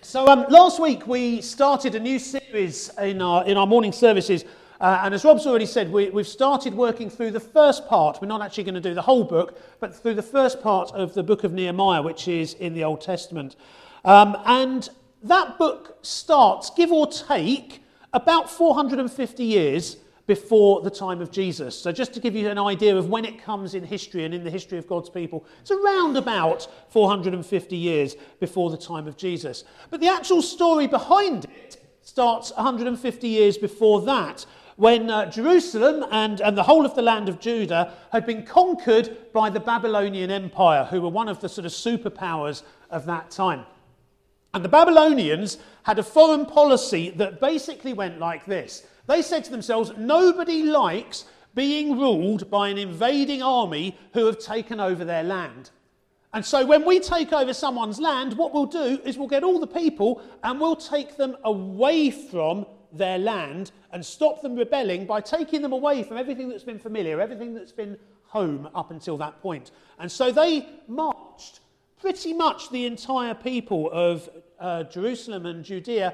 So last week we started a new series in our morning services, and as Rob's already said, we've started working through the first part. We're not actually going to do the whole book, but through the first part of the book of Nehemiah, which is in the Old Testament. And that book starts, give or take, about 450 years before the time of Jesus. So just to give you an idea of when it comes in history and in the history of God's people, it's around about 450 years before the time of Jesus. But the actual story behind it starts 150 years before that, when Jerusalem and the whole of the land of Judah had been conquered by the Babylonian Empire, who were one of the sort of superpowers of that time. And the Babylonians had a foreign policy that basically went like this. They said to themselves, nobody likes being ruled by an invading army who have taken over their land. And so when we take over someone's land, what we'll do is we'll get all the people and we'll take them away from their land and stop them rebelling by taking them away from everything that's been familiar, everything that's been home up until that point. And so they marched pretty much the entire people of Jerusalem and Judea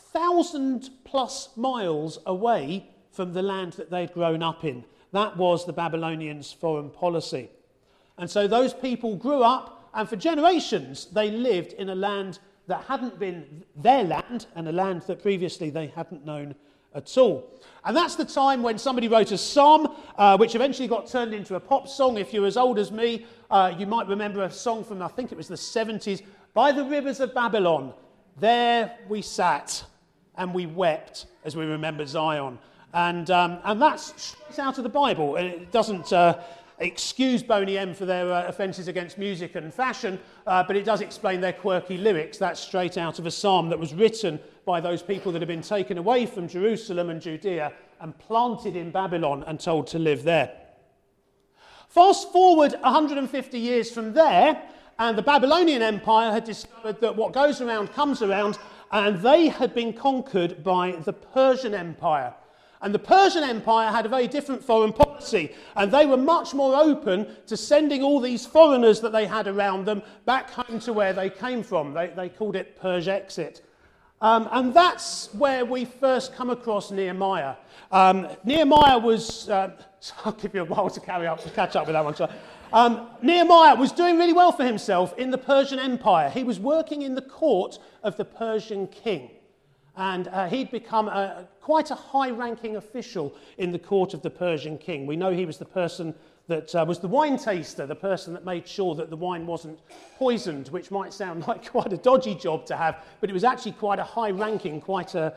1,000+ miles away from the land that they'd grown up in. That was the Babylonians' foreign policy. And so those people grew up, and for generations they lived in a land that hadn't been their land, and a land that previously they hadn't known at all. And that's the time when somebody wrote a psalm, which eventually got turned into a pop song. If you're as old as me, you might remember a song from, I think it was the 70s, By the Rivers of Babylon, there we sat and we wept as we remembered Zion. And that's straight out of the Bible. And it doesn't excuse Boney M for their offences against music and fashion, but it does explain their quirky lyrics. That's straight out of a psalm that was written by those people that had been taken away from Jerusalem and Judea and planted in Babylon and told to live there. Fast forward 150 years from there, and the Babylonian Empire had discovered that what goes around comes around, and they had been conquered by the Persian Empire. And the Persian Empire had a very different foreign policy, and they were much more open to sending all these foreigners that they had around them back home to where they came from. They called it Persia-exit. And that's where we first come across Nehemiah. Nehemiah was... I'll give you a while to catch up with that one. So, Nehemiah was doing really well for himself in the Persian Empire. He was working in the court of the Persian king. And he'd become quite a high-ranking official in the court of the Persian king. We know he was the person that was the wine taster, the person that made sure that the wine wasn't poisoned, which might sound like quite a dodgy job to have, but it was actually quite a high-ranking, quite a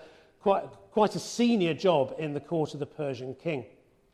senior job in the court of the Persian king.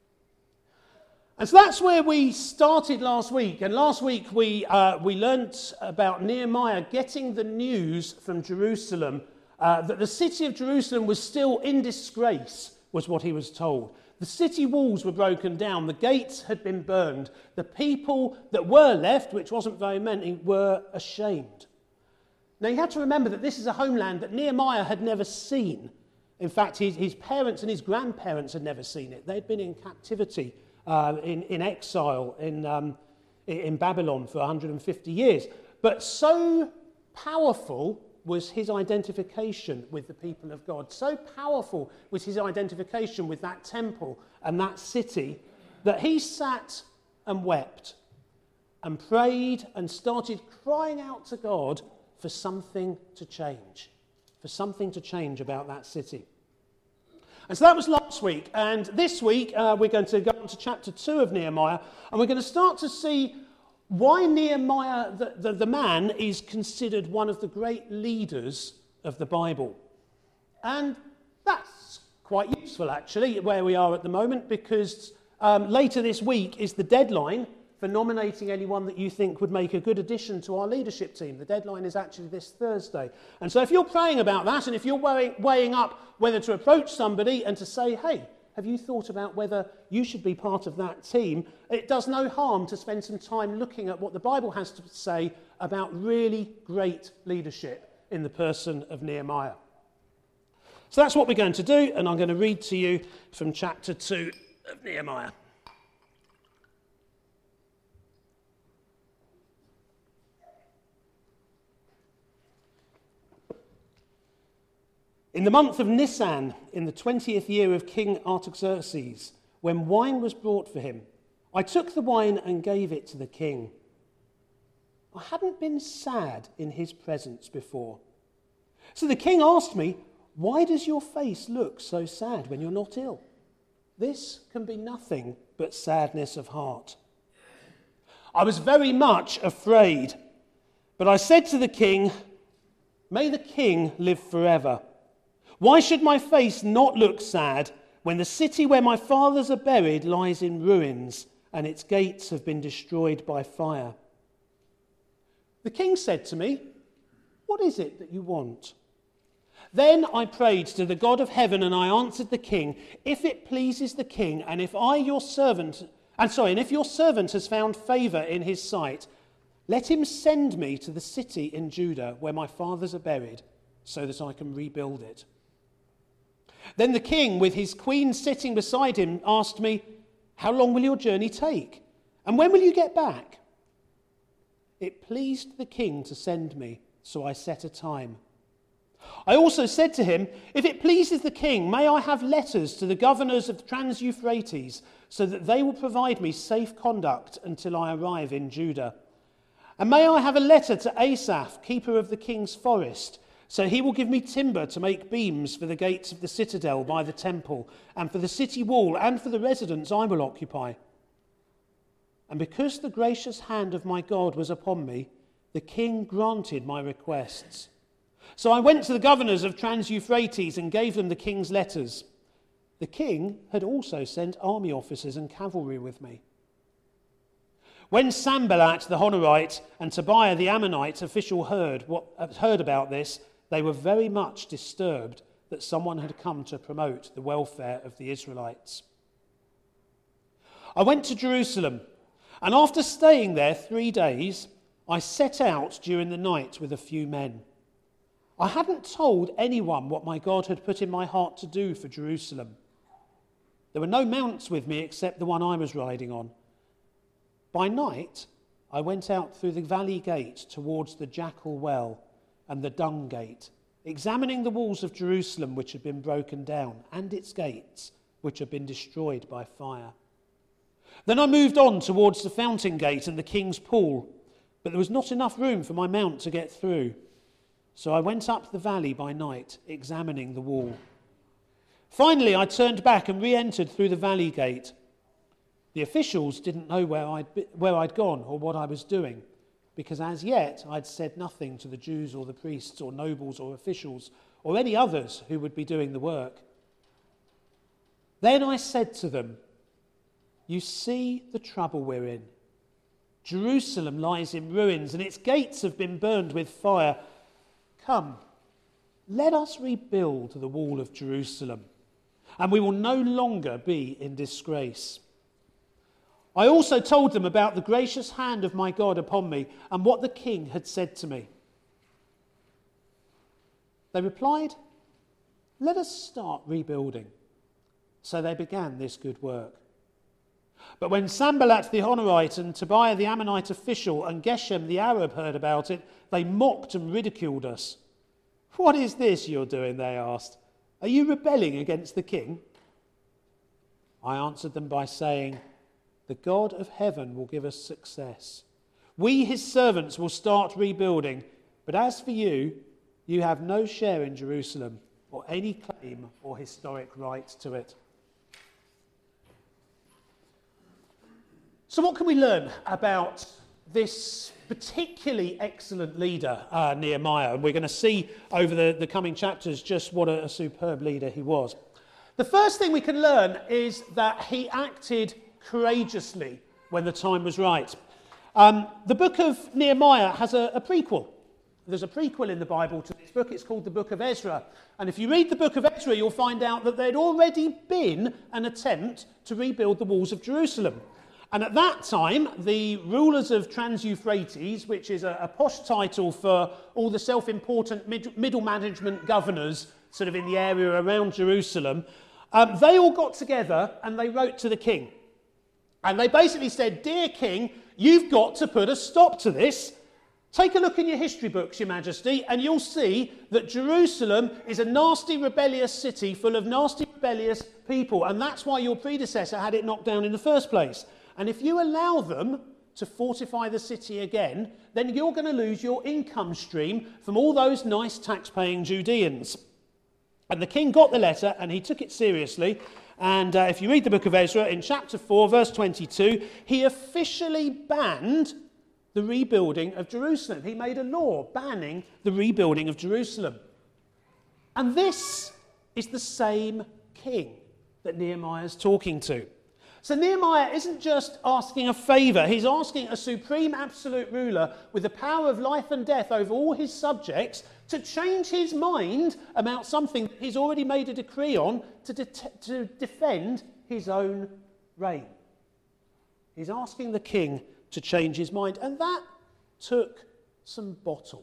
And so that's where we started last week. And last week we learnt about Nehemiah getting the news from Jerusalem that the city of Jerusalem was still in disgrace, was what he was told. The city walls were broken down. The gates had been burned. The people that were left, which wasn't very many, were ashamed. Now you have to remember that this is a homeland that Nehemiah had never seen. In fact, his parents and his grandparents had never seen it. They'd been in captivity, in exile in Babylon for 150 years. But so powerful was his identification with the people of God. So powerful was his identification with that temple and that city that he sat and wept and prayed and started crying out to God for something to change about that city. And so that was last week. And this week, we're going to go on to chapter 2 of Nehemiah, and we're going to start to see why Nehemiah, the man, is considered one of the great leaders of the Bible. And that's quite useful, actually, where we are at the moment, because later this week is the deadline for nominating anyone that you think would make a good addition to our leadership team. The deadline is actually this Thursday. And so if you're praying about that, and if you're weighing up whether to approach somebody and to say, hey, have you thought about whether you should be part of that team? It does no harm to spend some time looking at what the Bible has to say about really great leadership in the person of Nehemiah. So that's what we're going to do, and I'm going to read to you from chapter 2 of Nehemiah. In the month of Nisan, in the 20th year of King Artaxerxes, when wine was brought for him, I took the wine and gave it to the king. I hadn't been sad in his presence before. So the king asked me, "Why does your face look so sad when you're not ill? This can be nothing but sadness of heart." I was very much afraid, but I said to the king, "May the king live forever. Why should my face not look sad when the city where my fathers are buried lies in ruins and its gates have been destroyed by fire?" The king said to me, "What is it that you want?" Then I prayed to the God of heaven, and I answered the king, "If it pleases the king, and if your servant has found favor in his sight, let him send me to the city in Judah where my fathers are buried, so that I can rebuild it." Then the king, with his queen sitting beside him, asked me, "How long will your journey take? And when will you get back?" It pleased the king to send me, so I set a time. I also said to him, "If it pleases the king, may I have letters to the governors of Trans-Euphrates, so that they will provide me safe conduct until I arrive in Judah? And may I have a letter to Asaph, keeper of the king's forest, so he will give me timber to make beams for the gates of the citadel by the temple, and for the city wall, and for the residence I will occupy." And because the gracious hand of my God was upon me, the king granted my requests. So I went to the governors of Trans-Euphrates and gave them the king's letters. The king had also sent army officers and cavalry with me. When Sanballat the Honorite and Tobiah the Ammonite official heard about this, they were very much disturbed that someone had come to promote the welfare of the Israelites. I went to Jerusalem, and after staying there 3 days, I set out during the night with a few men. I hadn't told anyone what my God had put in my heart to do for Jerusalem. There were no mounts with me except the one I was riding on. By night, I went out through the valley gate towards the Jackal Well and the Dung Gate, examining the walls of Jerusalem which had been broken down, and its gates which had been destroyed by fire. Then I moved on towards the Fountain Gate and the King's Pool, but there was not enough room for my mount to get through. So I went up the valley by night, examining the wall. Finally, I turned back and re-entered through the valley gate. The officials didn't know where I'd gone or what I was doing, because as yet I'd said nothing to the Jews or the priests or nobles or officials or any others who would be doing the work. Then I said to them, "You see the trouble we're in. Jerusalem lies in ruins and its gates have been burned with fire. Come, let us rebuild the wall of Jerusalem, and we will no longer be in disgrace." I also told them about the gracious hand of my God upon me and what the king had said to me. They replied, "Let us start rebuilding." So they began this good work. But when Sanballat the Honorite and Tobiah the Ammonite official and Geshem the Arab heard about it, they mocked and ridiculed us. "What is this you're doing?" they asked. "Are you rebelling against the king?" I answered them by saying, "The God of heaven will give us success. We, his servants, will start rebuilding. But as for you, you have no share in Jerusalem or any claim or historic right to it." So what can we learn about this particularly excellent leader, Nehemiah? And we're going to see over the coming chapters just what a superb leader he was. The first thing we can learn is that he acted courageously when the time was right. The book of Nehemiah has a prequel. There's a prequel in the Bible to this book. It's called the Book of Ezra. And if you read the Book of Ezra, you'll find out that there'd already been an attempt to rebuild the walls of Jerusalem. And at that time, the rulers of Trans-Euphrates, which is a posh title for all the self-important middle management governors sort of in the area around Jerusalem, they all got together and they wrote to the king. And they basically said, "Dear king, you've got to put a stop to this. Take a look in your history books, Your Majesty, and you'll see that Jerusalem is a nasty, rebellious city full of nasty, rebellious people, and that's why your predecessor had it knocked down in the first place. And if you allow them to fortify the city again, then you're going to lose your income stream from all those nice tax-paying Judeans. And the king got the letter, and he took it seriously. And if you read the book of Ezra, in chapter 4, verse 22, he officially banned the rebuilding of Jerusalem. He made a law banning the rebuilding of Jerusalem. And this is the same king that Nehemiah is talking to. So Nehemiah isn't just asking a favour, he's asking a supreme absolute ruler with the power of life and death over all his subjects to change his mind about something that he's already made a decree on to defend his own reign. He's asking the king to change his mind, and that took some bottle.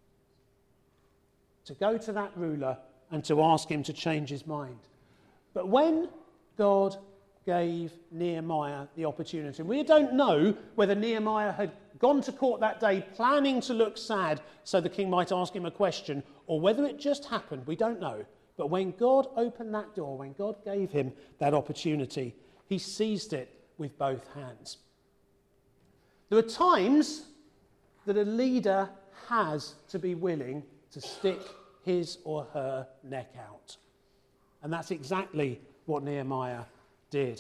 To go to that ruler and to ask him to change his mind. But when God gave Nehemiah the opportunity, and we don't know whether Nehemiah had gone to court that day planning to look sad so the king might ask him a question, or whether it just happened, we don't know. But when God opened that door, when God gave him that opportunity, he seized it with both hands. There are times that a leader has to be willing to stick his or her neck out. And that's exactly what Nehemiah did.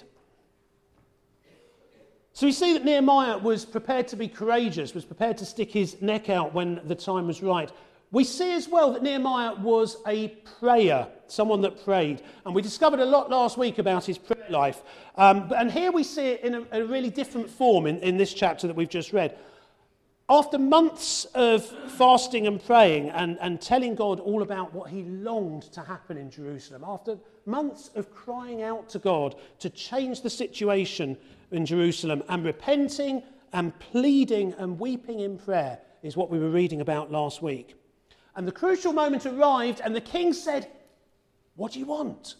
So we see that Nehemiah was prepared to be courageous, was prepared to stick his neck out when the time was right. We see as well that Nehemiah was a prayer, someone that prayed. And we discovered a lot last week about his prayer life. And here we see it in a really different form in this chapter that we've just read. After months of fasting and praying and telling God all about what he longed to happen in Jerusalem, after months of crying out to God to change the situation in Jerusalem and repenting and pleading and weeping in prayer is what we were reading about last week. And the crucial moment arrived and the king said, "What do you want?"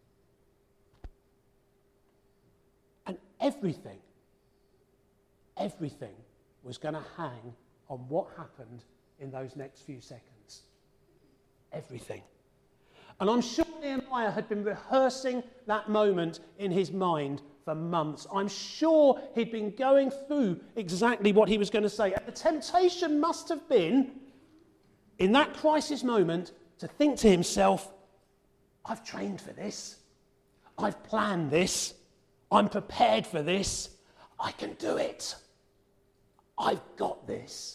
And everything was going to hang on what happened in those next few seconds. Everything. And I'm sure Nehemiah had been rehearsing that moment in his mind for months. I'm sure he'd been going through exactly what he was going to say. And the temptation must have been, in that crisis moment, to think to himself, I've trained for this. I've planned this. I'm prepared for this. I can do it. I've got this.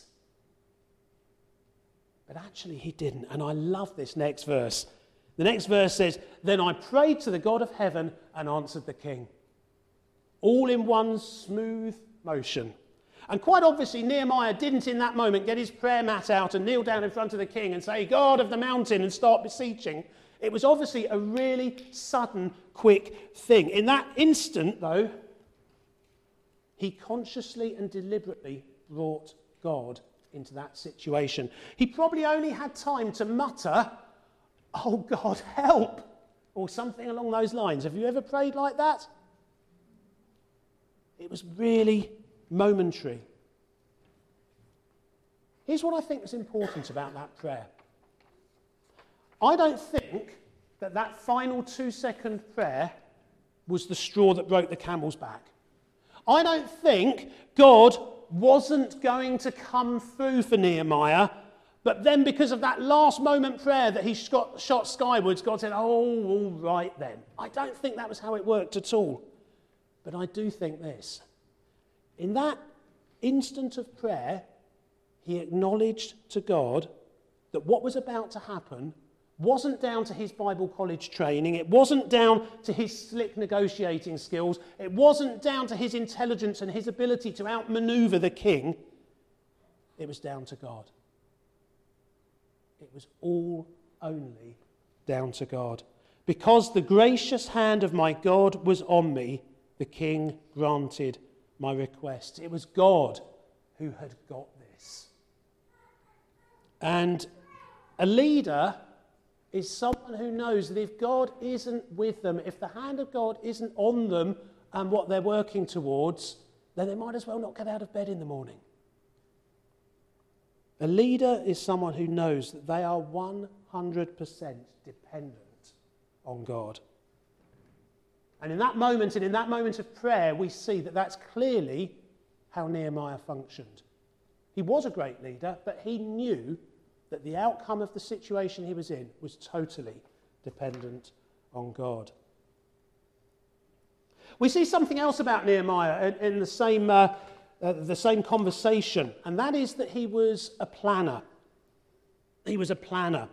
But actually he didn't. And I love this next verse. The next verse says, "Then I prayed to the God of heaven and answered the king." All in one smooth motion. And quite obviously Nehemiah didn't in that moment get his prayer mat out and kneel down in front of the king and say, "God of the mountain," and start beseeching. It was obviously a really sudden, quick thing. In that instant, though, he consciously and deliberately brought God into that situation. He probably only had time to mutter, "Oh God, help," or something along those lines. Have you ever prayed like that? It was really momentary. Here's what I think is important about that prayer. I don't think that final 2-second prayer was the straw that broke the camel's back. I don't think God wasn't going to come through for Nehemiah, but then because of that last moment prayer that he shot skywards, God said, "Oh, all right then." I don't think that was how it worked at all. But I do think this. In that instant of prayer, he acknowledged to God that what was about to happen wasn't down to his Bible college training, it wasn't down to his slick negotiating skills, it wasn't down to his intelligence and his ability to outmaneuver the king. It was down to God. It was all only down to God. "Because the gracious hand of my God was on me, the king granted my request." It was God who had got this. And a leader is someone who knows that if God isn't with them, if the hand of God isn't on them and what they're working towards, then they might as well not get out of bed in the morning. A leader is someone who knows that they are 100% dependent on God. And in that moment, of prayer, we see that that's clearly how Nehemiah functioned. He was a great leader, but he knew that the outcome of the situation he was in was totally dependent on God. We see something else about Nehemiah in the same conversation, and that is that he was a planner. He was a planner.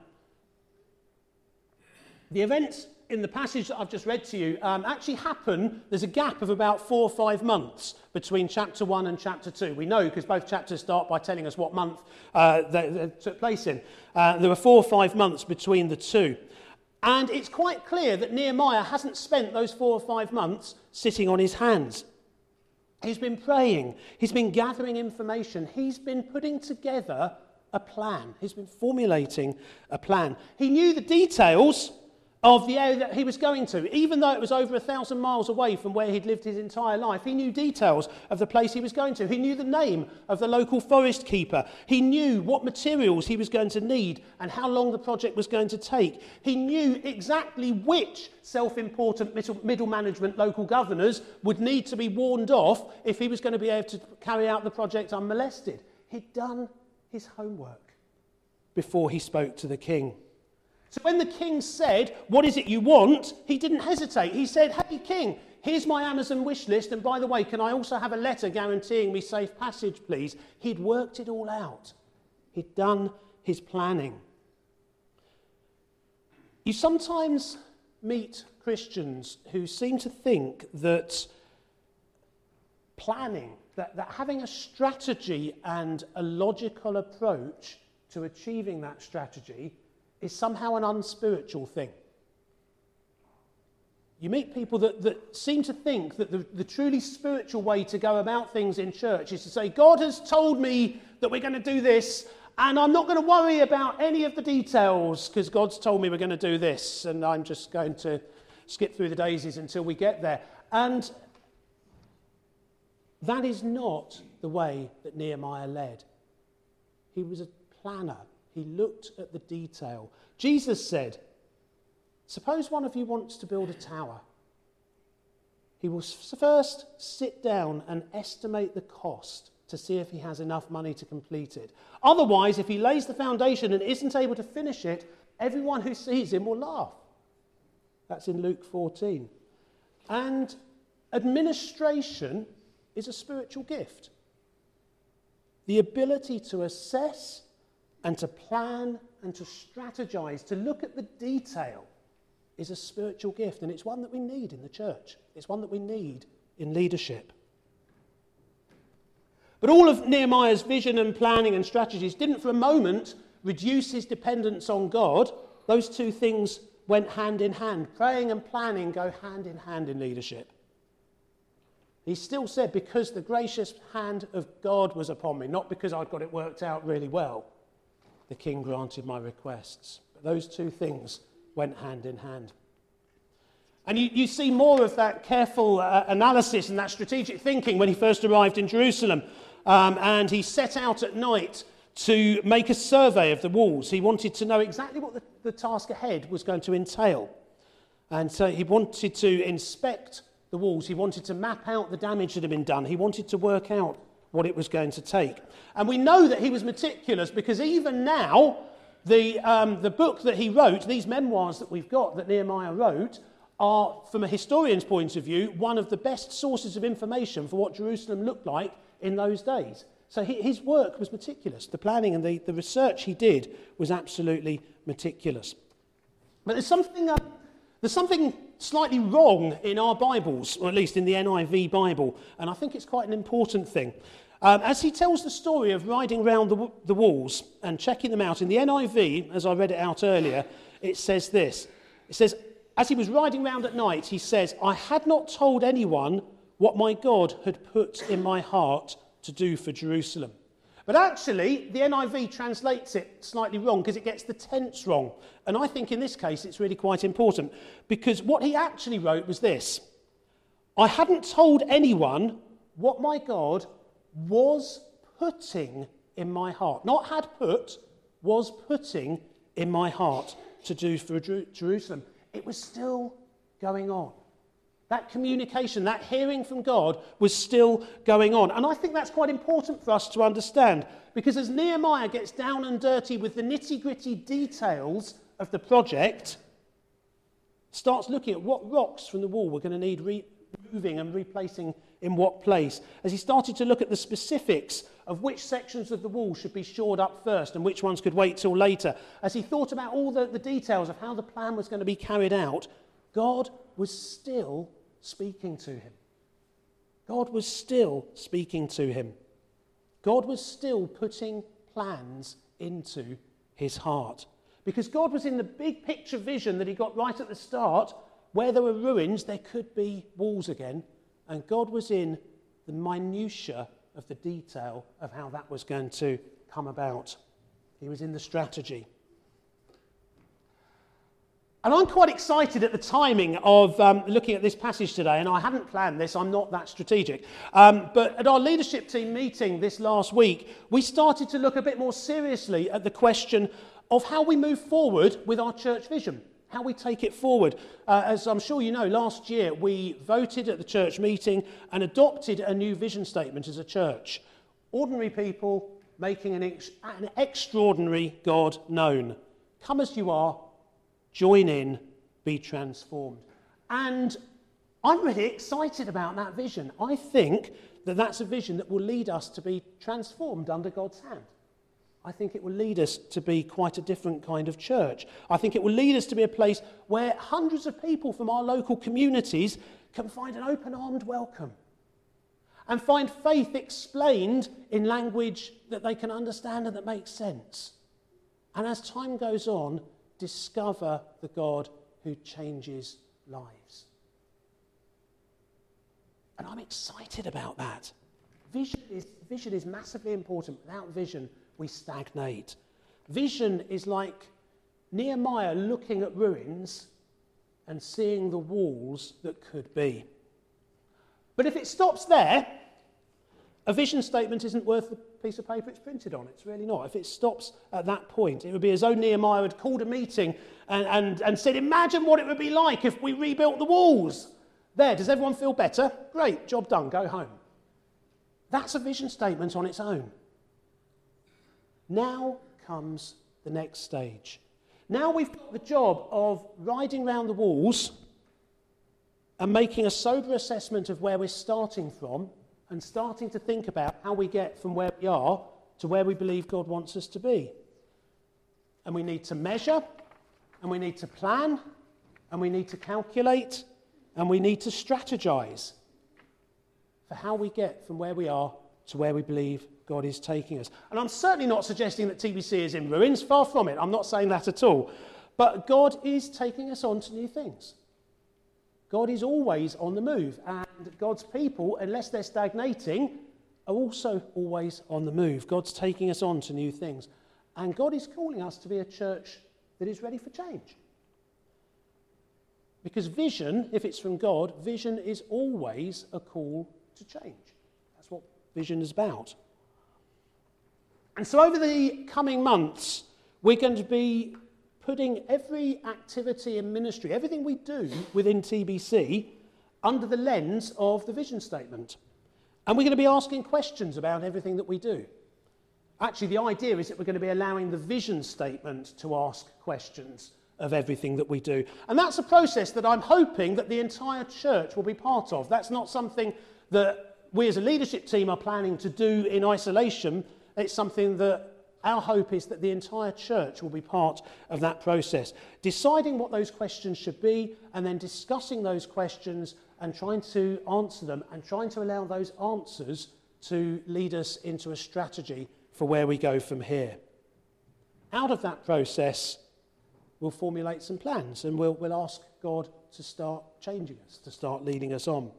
The events in the passage that I've just read to you actually happen. There's a gap of about 4 or 5 months between chapter 1 and chapter 2. We know because both chapters start by telling us what month they took place in. There were 4 or 5 months between the two. And it's quite clear that Nehemiah hasn't spent those 4 or 5 months sitting on his hands. He's been praying. He's been gathering information. He's been putting together a plan. He's been formulating a plan. He knew the details of the area that he was going to. Even though it was over 1,000 miles away from where he'd lived his entire life, he knew details of the place he was going to. He knew the name of the local forest keeper. He knew what materials he was going to need and how long the project was going to take. He knew exactly which self-important middle management local governors would need to be warned off if he was going to be able to carry out the project unmolested. He'd done his homework before he spoke to the king. So when the king said, "What is it you want?" he didn't hesitate. He said, "Hey, king, here's my Amazon wish list. And by the way, can I also have a letter guaranteeing me safe passage, please?" He'd worked it all out. He'd done his planning. You sometimes meet Christians who seem to think that planning, that having a strategy and a logical approach to achieving that strategy is somehow an unspiritual thing. You meet people that seem to think that the truly spiritual way to go about things in church is to say, "God has told me that we're going to do this, and I'm not going to worry about any of the details because God's told me we're going to do this, and I'm just going to skip through the daisies until we get there." And that is not the way that Nehemiah led. He was a planner. He looked at the detail. Jesus said, "Suppose one of you wants to build a tower. He will first sit down and estimate the cost to see if he has enough money to complete it. Otherwise, if he lays the foundation and isn't able to finish it, everyone who sees him will laugh." That's in Luke 14. And administration is a spiritual gift. The ability to assess and to plan and to strategize, to look at the detail, is a spiritual gift, and it's one that we need in the church. It's one that we need in leadership. But all of Nehemiah's vision and planning and strategies didn't for a moment reduce his dependence on God. Those two things went hand in hand. Praying and planning go hand in leadership. He still said, "Because the gracious hand of God was upon me, not because I'd got it worked out really well, the king granted my requests." But those two things went hand in hand. And you see more of that careful analysis and that strategic thinking when he first arrived in Jerusalem. And he set out at night to make a survey of the walls. He wanted to know exactly what the task ahead was going to entail. And so he wanted to inspect the walls. He wanted to map out the damage that had been done. He wanted to work out what it was going to take. And we know that he was meticulous because even now, the book that he wrote, these memoirs that we've got that Nehemiah wrote, are, from a historian's point of view, one of the best sources of information for what Jerusalem looked like in those days. So his work was meticulous. The planning and the research he did was absolutely meticulous. But there's something slightly wrong in our Bibles, or at least in the NIV Bible, and I think it's quite an important thing. As he tells the story of riding round the walls and checking them out, in the NIV, as I read it out earlier, it says this. It says, as he was riding round at night, he says, "I had not told anyone what my God had put in my heart to do for Jerusalem." But actually, the NIV translates it slightly wrong because it gets the tense wrong. And I think in this case it's really quite important because what he actually wrote was this: "I hadn't told anyone what my God was putting in my heart. Not had put, was putting in my heart to do for Jerusalem. It was still going on. That communication, that hearing from God was still going on. And I think that's quite important for us to understand, because as Nehemiah gets down and dirty with the nitty-gritty details of the project, starts looking at what rocks from the wall were going to need moving and replacing in what place, as he started to look at the specifics of which sections of the wall should be shored up first and which ones could wait till later, as he thought about all the details of how the plan was going to be carried out, God was still speaking to him. God was still speaking to him. God was still putting plans into his heart. Because God was in the big picture vision that he got right at the start. Where there were ruins, there could be walls again. And God was in the minutiae of the detail of how that was going to come about. He was in the strategy. And I'm quite excited at the timing of looking at this passage today, and I hadn't planned this, I'm not that strategic. But at our leadership team meeting this last week, we started to look a bit more seriously at the question of how we move forward with our church vision, how we take it forward. As I'm sure you know, last year we voted at the church meeting and adopted a new vision statement as a church. Ordinary people making an extraordinary God known. Come as you are. Join in, be transformed. And I'm really excited about that vision. I think that that's a vision that will lead us to be transformed under God's hand. I think it will lead us to be quite a different kind of church. I think it will lead us to be a place where hundreds of people from our local communities can find an open-armed welcome and find faith explained in language that they can understand and that makes sense. And as time goes on, discover the God who changes lives. And I'm excited about that. Vision is massively important. Without vision, we stagnate. Vision is like Nehemiah looking at ruins and seeing the walls that could be. But if it stops there, a vision statement isn't worth the piece of paper it's printed on. It's really not. If it stops at that point, it would be as though Nehemiah had called a meeting and said, imagine what it would be like if we rebuilt the walls. There, does everyone feel better? Great, job done, go home. That's a vision statement on its own. Now comes the next stage. Now we've got the job of riding round the walls and making a sober assessment of where we're starting from and starting to think about how we get from where we are to where we believe God wants us to be. And we need to measure, and we need to plan, and we need to calculate, and we need to strategize for how we get from where we are to where we believe God is taking us. And I'm certainly not suggesting that TBC is in ruins, far from it. I'm not saying that at all. But God is taking us on to new things. God is always on the move, and God's people, unless they're stagnating, are also always on the move. God's taking us on to new things. And God is calling us to be a church that is ready for change. Because vision, if it's from God, vision is always a call to change. That's what vision is about. And so over the coming months, we're going to be putting every activity and ministry, everything we do within TBC, under the lens of the vision statement. And we're going to be asking questions about everything that we do. Actually, the idea is that we're going to be allowing the vision statement to ask questions of everything that we do. And that's a process that I'm hoping that the entire church will be part of. That's not something that we as a leadership team are planning to do in isolation. It's something that our hope is that the entire church will be part of that process, deciding what those questions should be and then discussing those questions and trying to answer them and trying to allow those answers to lead us into a strategy for where we go from here. Out of that process, we'll formulate some plans and we'll ask God to start changing us, to start leading us on.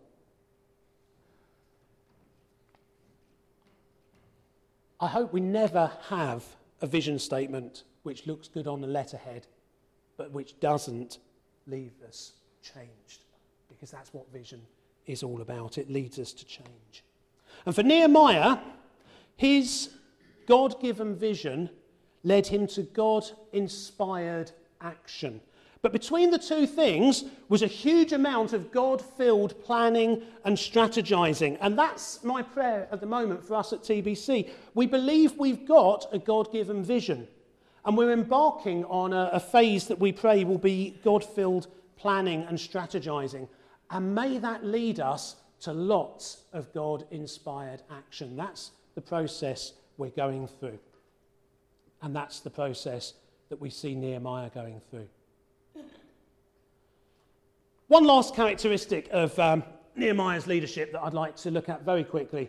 I hope we never have a vision statement which looks good on the letterhead, but which doesn't leave us changed, because that's what vision is all about. It leads us to change. And for Nehemiah, his God-given vision led him to God-inspired action. But between the two things was a huge amount of God-filled planning and strategizing. And that's my prayer at the moment for us at TBC. We believe we've got a God-given vision. And we're embarking on a phase that we pray will be God-filled planning and strategizing. And may that lead us to lots of God-inspired action. That's the process we're going through. And that's the process that we see Nehemiah going through. One last characteristic of Nehemiah's leadership that I'd like to look at very quickly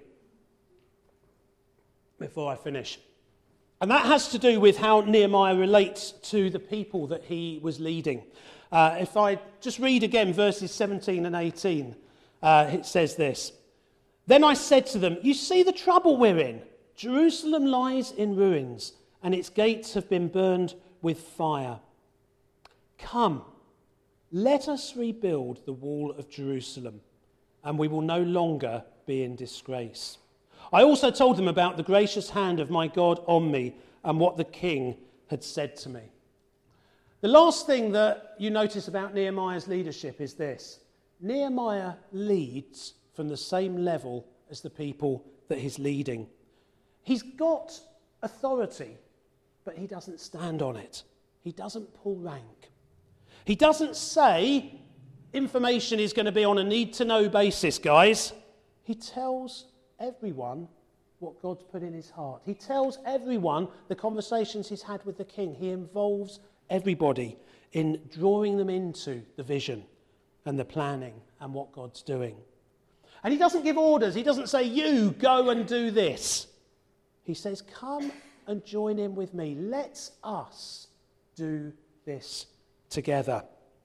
before I finish. And that has to do with how Nehemiah relates to the people that he was leading. If I just read again verses 17 and 18, it says this. Then I said to them, you see the trouble we're in. Jerusalem lies in ruins, and its gates have been burned with fire. Come, let us rebuild the wall of Jerusalem, and we will no longer be in disgrace. I also told them about the gracious hand of my God on me and what the king had said to me. The last thing that you notice about Nehemiah's leadership is this. Nehemiah leads from the same level as the people that he's leading. He's got authority, but he doesn't stand on it. He doesn't pull rank. He doesn't say information is going to be on a need-to-know basis, guys. He tells everyone what God's put in his heart. He tells everyone the conversations he's had with the king. He involves everybody in drawing them into the vision and the planning and what God's doing. And he doesn't give orders. He doesn't say, you go and do this. He says, come and join in with me. Let us do this together.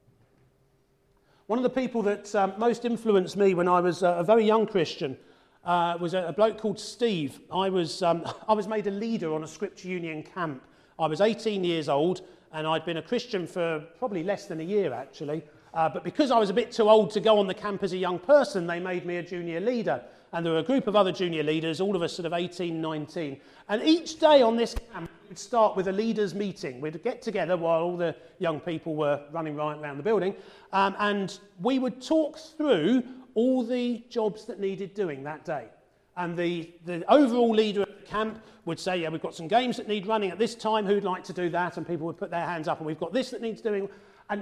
One of the people that most influenced me when I was a very young Christian was a bloke called Steve. I was made a leader on a Scripture Union camp. I was 18 years old, and I'd been a Christian for probably less than a year, actually. But because I was a bit too old to go on the camp as a young person, they made me a junior leader. And there were a group of other junior leaders, all of us sort of 18, 19. And each day on this camp, we'd start with a leaders' meeting. We'd get together while all the young people were running right around the building. And we would talk through all the jobs that needed doing that day. And the overall leader of the camp would say, yeah, we've got some games that need running at this time. Who'd like to do that? And people would put their hands up. And we've got this that needs doing. And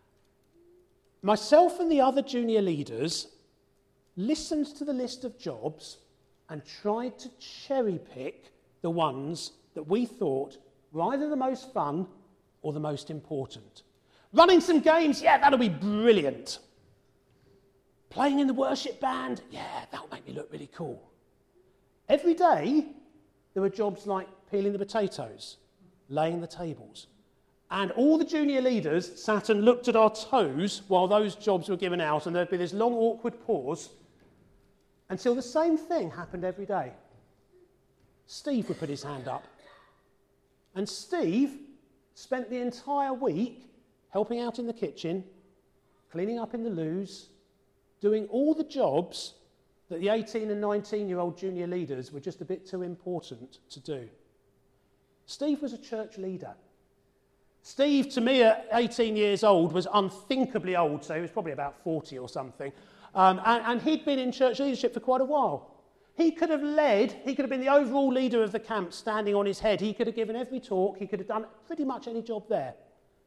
myself and the other junior leaders listened to the list of jobs and tried to cherry pick the ones that we thought were either the most fun or the most important. Running some games, yeah, that'll be brilliant. Playing in the worship band, yeah, that'll make me look really cool. Every day, there were jobs like peeling the potatoes, laying the tables. And all the junior leaders sat and looked at our toes while those jobs were given out, and there'd be this long, awkward pause until the same thing happened every day. Steve would put his hand up. And Steve spent the entire week helping out in the kitchen, cleaning up in the loos, doing all the jobs that the 18 and 19-year-old junior leaders were just a bit too important to do. Steve was a church leader. Steve, to me at 18 years old, was unthinkably old, so he was probably about 40 or something. And he'd been in church leadership for quite a while. He could have been the overall leader of the camp standing on his head. He could have given every talk. He could have done pretty much any job there.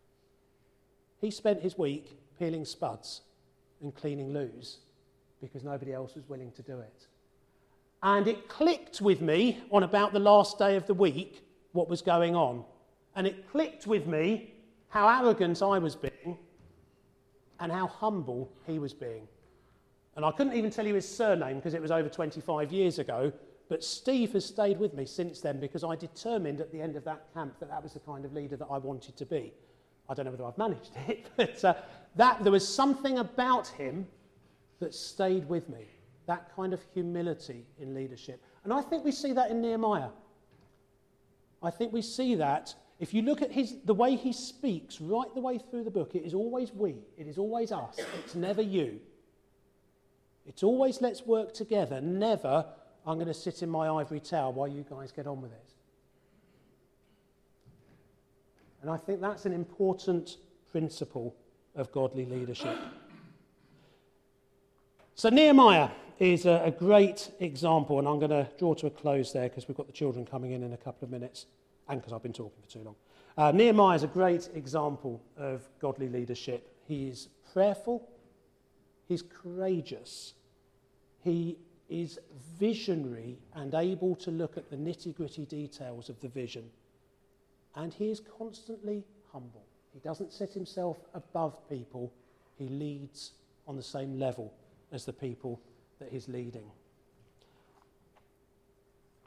He spent his week peeling spuds and cleaning loos because nobody else was willing to do it. And it clicked with me on about the last day of the week what was going on. And it clicked with me how arrogant I was being and how humble he was being. And I couldn't even tell you his surname because it was over 25 years ago, but Steve has stayed with me since then because I determined at the end of that camp that that was the kind of leader that I wanted to be. I don't know whether I've managed it, but there was something about him that stayed with me, that kind of humility in leadership. And I think we see that in Nehemiah. I think we see that. If you look at the way he speaks right the way through the book, it is always we, it is always us, it's never you. It's always let's work together, never I'm going to sit in my ivory tower while you guys get on with it. And I think that's an important principle of godly leadership. So Nehemiah is a great example, and I'm going to draw to a close there because we've got the children coming in a couple of minutes, and because I've been talking for too long. Nehemiah is a great example of godly leadership. He is prayerful, he's courageous, he is visionary and able to look at the nitty-gritty details of the vision, and he is constantly humble. He doesn't set himself above people, he leads on the same level as the people that he's leading.